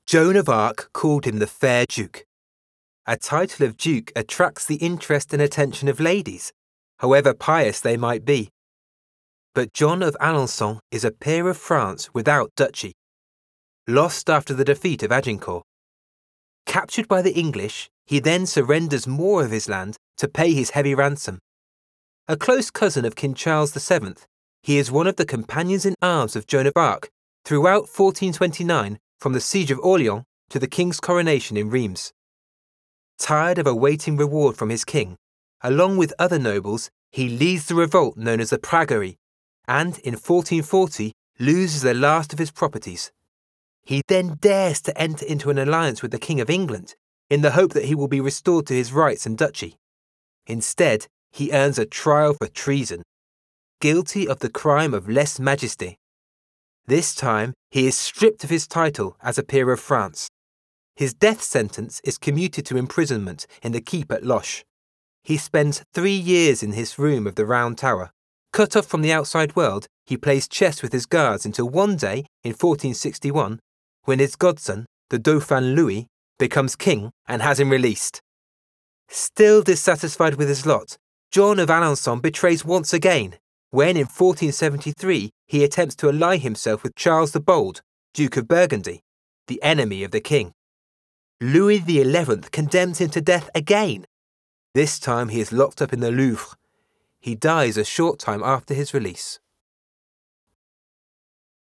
Joan of Arc called him the Fair Duke. A title of duke attracts the interest and attention of ladies, however pious they might be. But John of Alençon is a peer of France without duchy, lost after the defeat of Agincourt. Captured by the English, he then surrenders more of his land to pay his heavy ransom. A close cousin of King Charles VII, he is one of the companions in arms of Joan of Arc throughout 1429 from the siege of Orleans to the king's coronation in Reims. Tired of awaiting reward from his king, along with other nobles, he leads the revolt known as the Praguerie, and in 1440 loses the last of his properties. He then dares to enter into an alliance with the King of England in the hope that he will be restored to his rights and duchy. Instead, he earns a trial for treason, guilty of the crime of lèse-majesté. This time, he is stripped of his title as a peer of France. His death sentence is commuted to imprisonment in the keep at Loches. He spends 3 years in his room of the Round Tower. Cut off from the outside world, he plays chess with his guards until one day, in 1461, when his godson, the Dauphin Louis, becomes king and has him released. Still dissatisfied with his lot, John of Alençon betrays once again, when in 1473 he attempts to ally himself with Charles the Bold, Duke of Burgundy, the enemy of the king. Louis XI condemns him to death again. This time he is locked up in the Louvre. He dies a short time after his release.